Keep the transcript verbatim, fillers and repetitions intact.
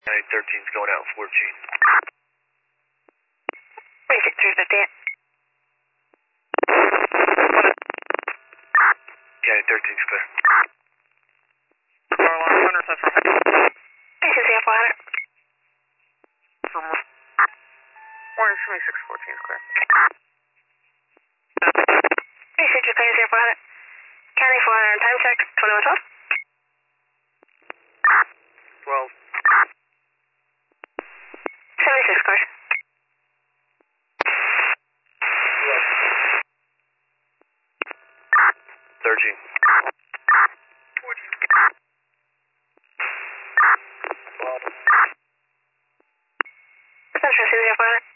County thirteen's going out fourteen. Basic three fifty-eight. County thirteen's clear. Car line one hundred Central. Basic zero four hundred. From one twenty-six fourteen is clear. Basic Japan zero four hundred. County four hundred time check twenty-one twelve. twelve. seventy-six course. thirteen. Central zero four hundred.